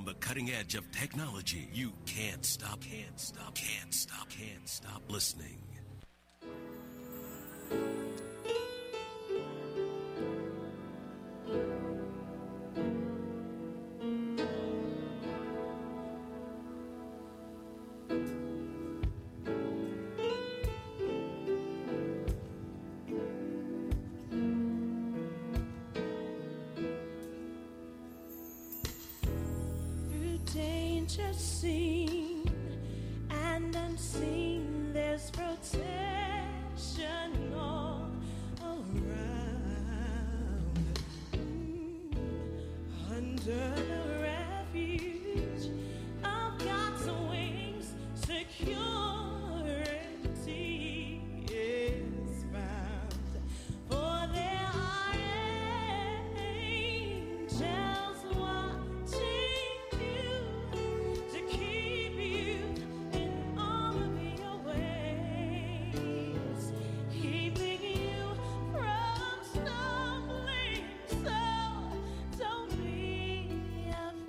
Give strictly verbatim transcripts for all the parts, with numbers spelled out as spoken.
on the cutting edge of technology. You can't stop, can't stop, can't stop, can't stop listening. Seen and unseen, there's protection all around. Mm, under the refuge of God's wings, security is found. For there are angels watching you to keep you in all of your ways, keeping you from stumbling. So don't be afraid.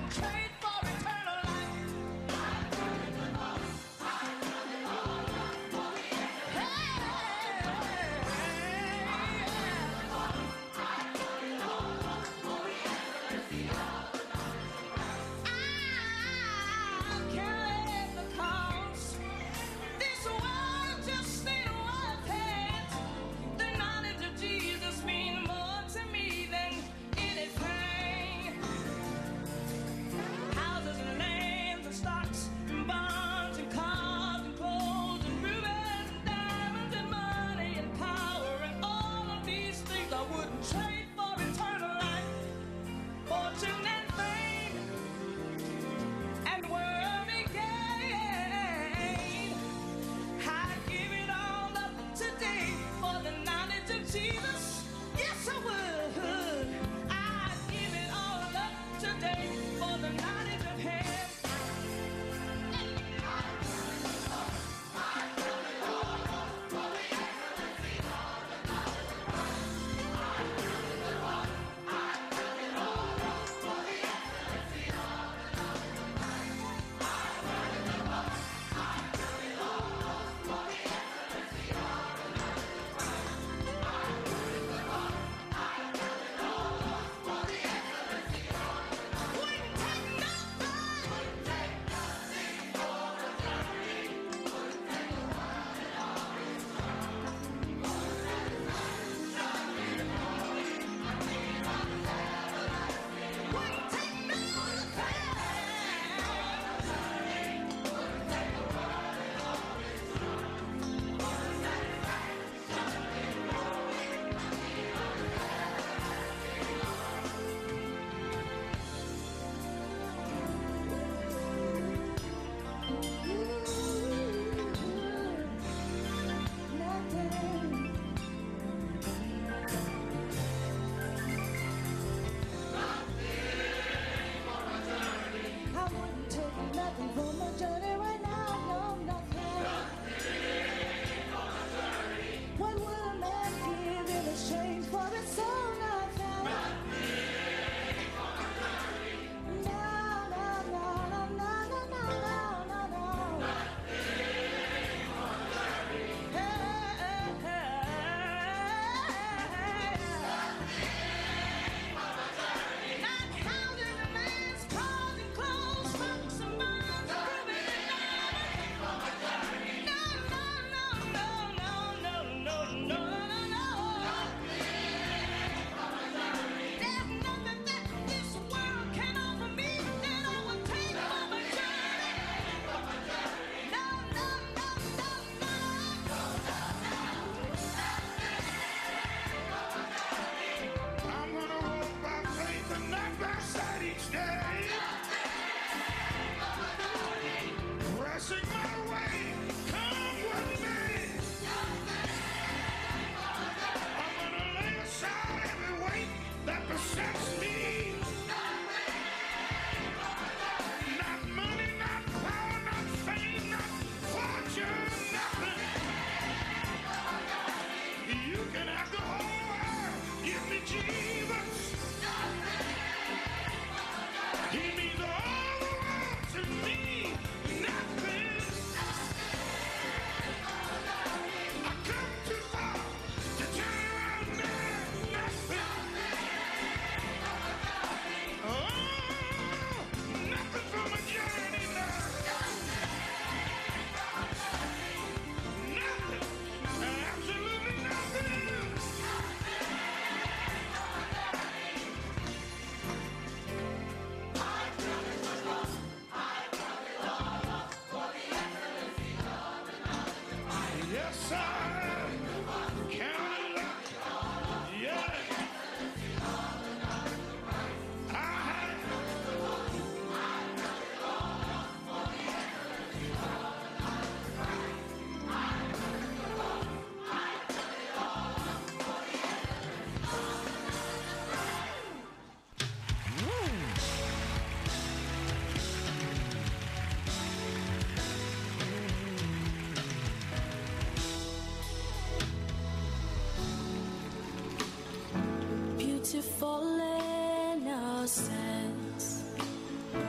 wouldn't trade for eternal life. Beautiful innocence,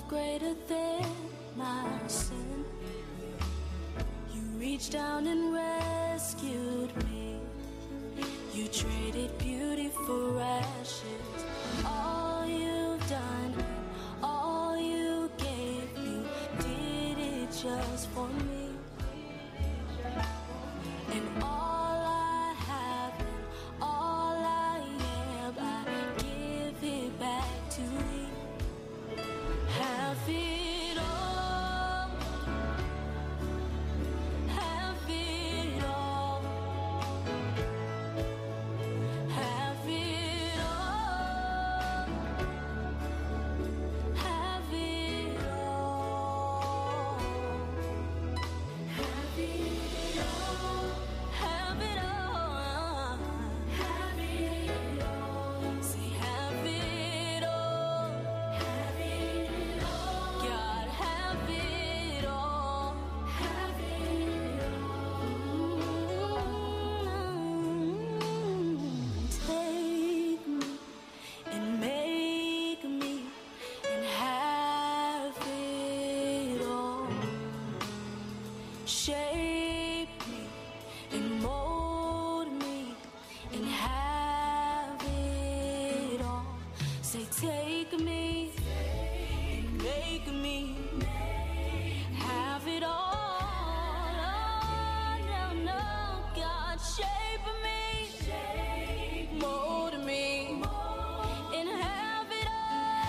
greater than my sin. You reached down and rescued me. You traded beauty for ashes. All you've done, all you gave, you did it just for me. And all I have and all I am, I give it back to you. Have it all, have it all, have it all, have it all, have it all, have it all, have it all. Say have it all, have it all. God, have it all, have it all. Take me and make me and have it all. Shape me and mold me and have it all. Say take me and make me have it all. Oh, no, no, God, shape me